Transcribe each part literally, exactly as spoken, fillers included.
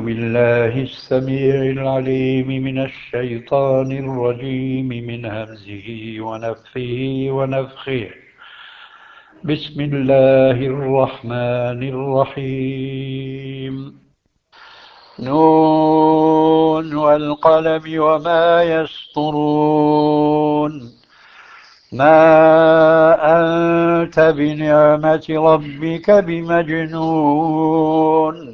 بالله السميع العليم من الشيطان الرجيم من همزه ونفخه ونفخه بسم الله الرحمن الرحيم نون والقلم وما يسطرون ما أنت بنعمة ربك بمجنون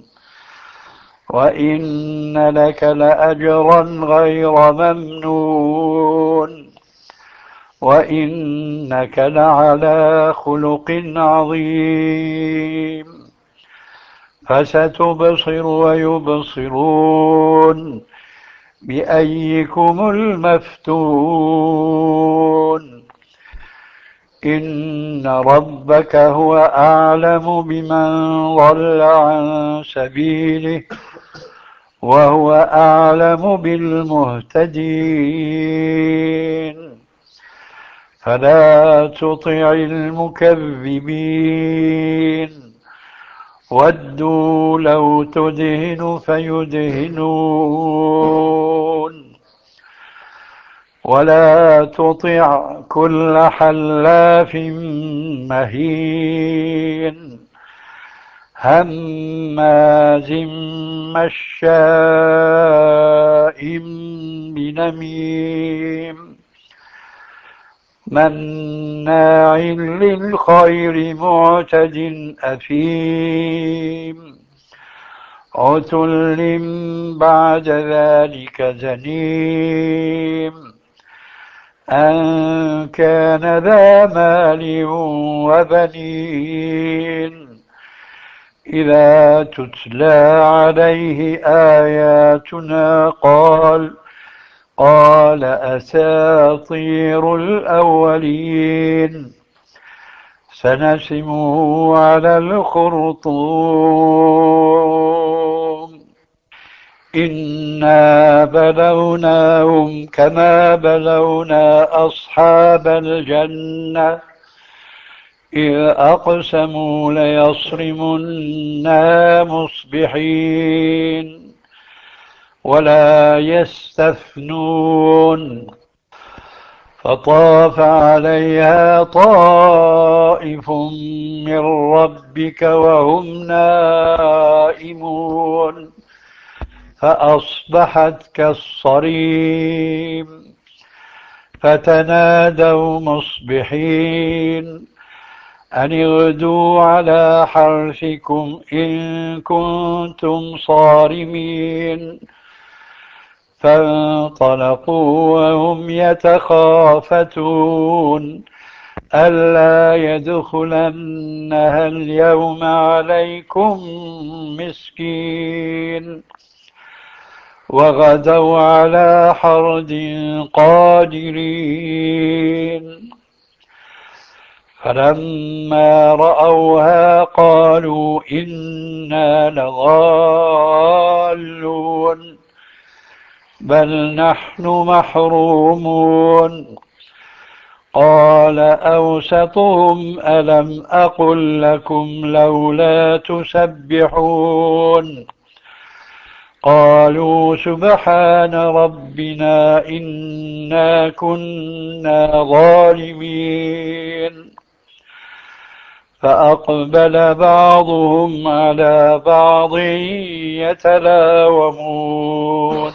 وإن لك لأجرا غير ممنون وإنك لعلى خلق عظيم فستبصر ويبصرون بأيكم المفتون إن ربك هو أعلم بمن ضل عن سبيله وهو أعلم بالمهتدين فلا تطع المكذبين ودوا لو تدهن فيدهنون ولا تطع كل حلاف مهين هماز مشاء بنميم مناع للخير معتد أثيم عتل بعد ذلك زنيم أن كان ذا مال وبنين إذا تتلى عليه آياتنا قال قال أساطير الأولين سنسمه على الخرطوم إنا بلوناهم كما بلونا أصحاب الجنة إذ أقسموا ليصرمنها مصبحين ولا يستثنون فطاف عليها طائف من ربك وهم نائمون فأصبحت كالصريم فتنادوا مصبحين أن اغدوا على حرثكم إن كنتم صارمين فانطلقوا وهم يتخافتون ألا يدخلنها اليوم عليكم مسكين وغدوا على حرد قادرين فلما رأوها قالوا إنا لضالون بل نحن محرومون قال أوسطهم ألم أقل لكم لولا تسبحون قالوا سبحان ربنا إنا كنا ظالمين فأقبل بعضهم على بعض يتلاومون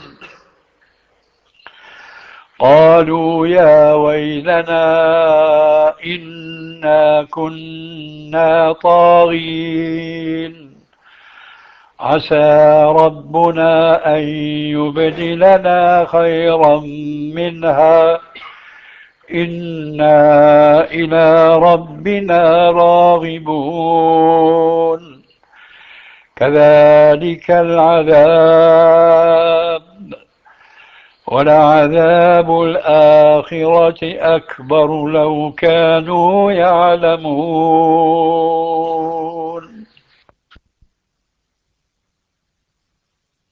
قالوا يا ويلنا إنا كنا طاغين عسى ربنا أن يبدلنا خيرا منها إنا إلى ربنا راغبون كذلك العذاب ولعذاب الآخرة أكبر لو كانوا يعلمون